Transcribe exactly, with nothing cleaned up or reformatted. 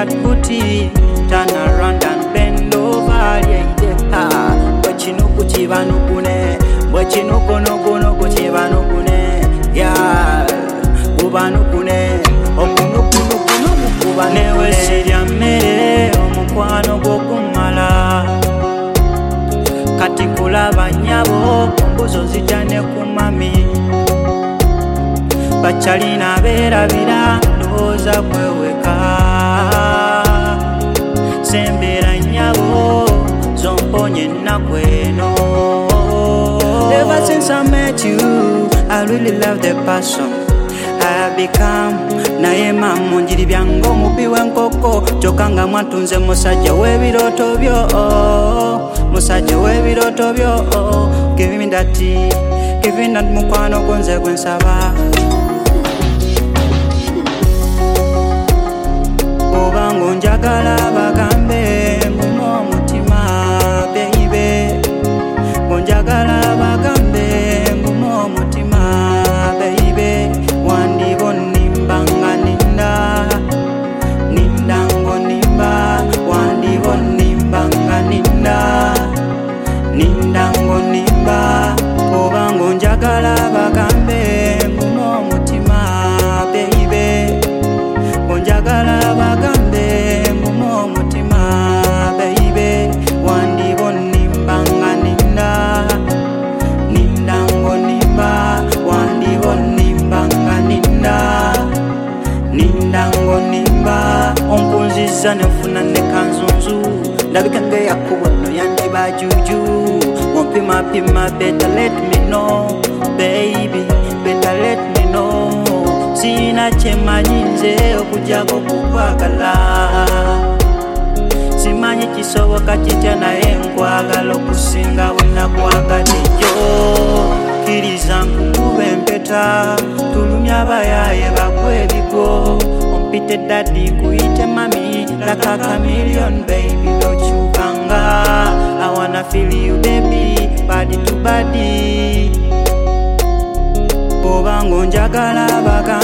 that booty, turn around and bend over, yeah, yeah. Bochinuku chibanukune, bochinuku nuku nuku chibanukune, yeah. Kubanukune, okunuku nuku nuku kubanukune. Newe sirya mmere, omukwano gwokumala. Kati kulaba nyabo, mbuzo zijane kumami. Bachalina berabira, ndowooza kweweka. Sembera nyabo, zomponye ennaku eno. Ever since I met you, I really love the passion I have become. Naye mama njiri byango mubi w'enkoko, kyokka nga mwatunze musajja w'ebiroto byo, musajja w'ebiroto byo. Give me that, give me that mukwano gonze gwensaba. Obango njagala bagambe nguno omutima, baby. Njagala bagambe nguno omutima, baby. Wandibo nimba nga ninda, ninda ngo nimba. Wandibo nimba nga ninda, ninda ngo nimba. Obango njagala bagambe nguno omutima, baby. Njagala bagambe nguno omutima, baby. Wandibo nimba nga ninda, ninda ngo nimba. Wandibo nimba nga ninda, ninda ngo nimba. Onkunziza nefuna ne kanzunzu, ndabika nga yakubo no yandiba juju. Mopima pima, better let me know, baby, better let me know. Sina chemanyi nze okujjako kukwagala. Simanyi kisoboka kitya naye nkwagala okusinga bwe nakwagaddeyo. Kkiriza nkukube empeta, tulumye abayaaye bagwe ebigo. Ompite daddy nkuyite mami, like a chameleon baby, tokyukanga. I wanna feel you baby, body to body. Obango njagala baga